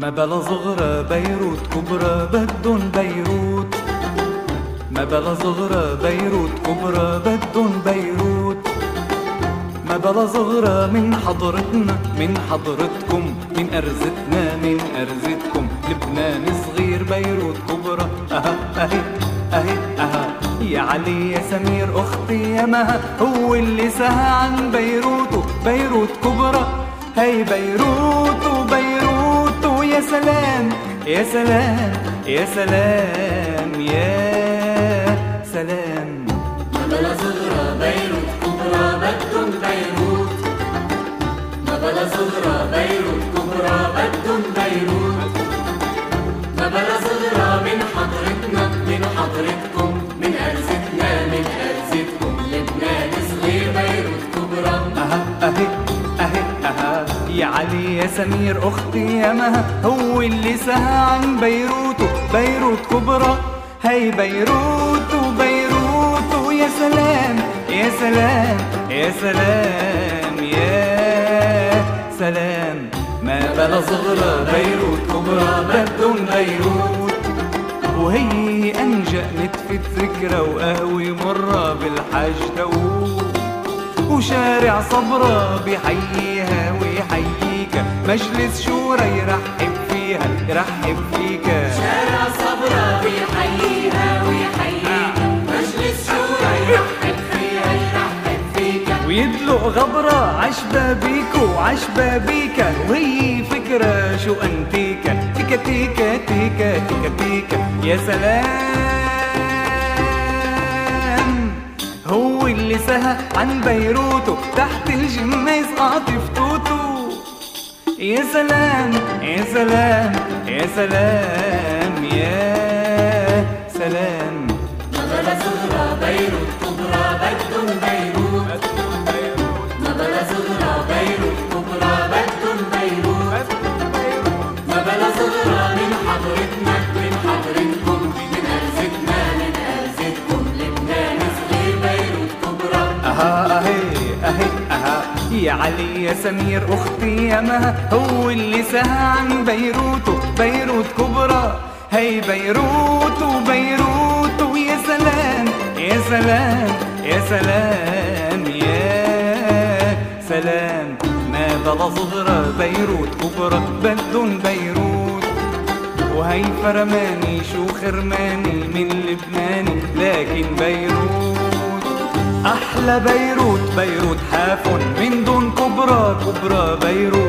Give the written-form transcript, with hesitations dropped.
ما بلا صغرى بيروت كبرى بدن بيروت، ما بلا صغرى بيروت كبرى بدن بيروت، ما بلا صغرى من حضرتنا من حضرتكم، من أرزتنا من أرزتكم، لبنان صغير بيروت كبرى. أها أهي أهي أها يا علي يا سمير أختي يا مها، هو اللي سهى عن بيروت بيروت كبرى. هي بيروت وبيروت ويا سلام يا سلام يا سلام يا سلام. ما بلا صغرى بيروت كبرى بدن بيروت، ما بلا صغرى بيروت كبرى بدن بيروت، ما بلا صغرى من حضرتنا من حضرتكم، من أرزتنا من أرزتكم، لبنان صغير بيروت كبرى. أها أهي أهي أها يا علي يا سمير أختي يا مها، هو اللي سهى عن بيروت بيروت كبرى. هي بيروت وبيروت ويا سلام يا سلام يا سلام يا سلام. ما بلا صغرى بيروت كبرى بدن بيروت، وهي أنجأ نتفة ذكرى وقهوة مرة بالحاج داوود، وشارع صبرا بيحييها ويحييك، مجلس شورى يرحب فيها يرحب فيك. شارع صبرا بيحييها ويحييك، مجلس شورى يرحب فيها يرحب فيك، ويدلق غبرة عشبابيك وعشبابيك، وهي فكرة شو أنتيكا تيكا تيكا تيكا تيكا تيكا. يا سلام هو اللي سهى عن بيروت تحت الجميز قاطف توتو. يا سلام يا سلام يا سلام يا سلام. ما بلا صغرى بيروت كبرى بدن بيروت، ما بلا صغرى بيروت كبرى بدن بيروت، ما بلا صغرى من حضرتنا من حضرتكم، من أرزتنا من أرزتكم، لبنان صغير بيروت كبرى. أها أهي أهي أها يا علي يا سمير أختي يا مها، هو اللي سهى عن بيروت بيروت كبرى. هي بيروت وبيروت ويا سلام يا سلام يا سلام يا سلام. ما بلا صغرى بيروت كبرى بدن بيروت، وهي فرماني شو خرماني من لبناني، لكن بيروت أحلى بيروت بيروت حاف من دون كبرى كبرى بيروت.